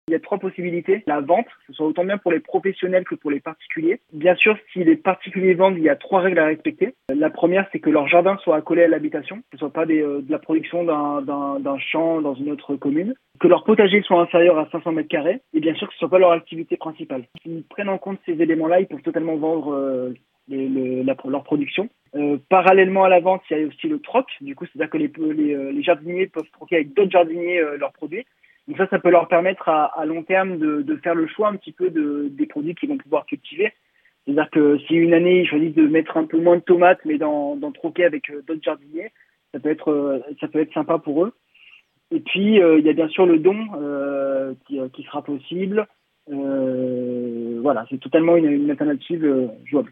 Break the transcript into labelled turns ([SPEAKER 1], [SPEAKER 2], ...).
[SPEAKER 1] Il y a 3 possibilités. La vente, ce soit autant bien pour les professionnels que pour les particuliers. Bien sûr, si les particuliers vendent, il y a 3 règles à respecter. La première, c'est que leur jardin soit accolé à l'habitation, que ce soit pas de la production d'un champ dans une autre commune, que leur potager soit inférieur à 500 mètres carrés, et bien sûr que ce soit pas leur activité principale. S'ils prennent en compte ces éléments-là, ils peuvent totalement vendre leur production. Parallèlement à la vente, il y a aussi le troc. Du coup, c'est-à-dire que les jardiniers peuvent troquer avec d'autres jardiniers leurs produits. Donc ça peut leur permettre à long terme de faire le choix un petit peu des produits qu'ils vont pouvoir cultiver. C'est-à-dire que si une année, ils choisissent de mettre un peu moins de tomates, mais d'en troquer avec d'autres jardiniers, ça peut être sympa pour eux. Et puis, il y a bien sûr le don qui sera possible. Voilà, c'est totalement une alternative jouable.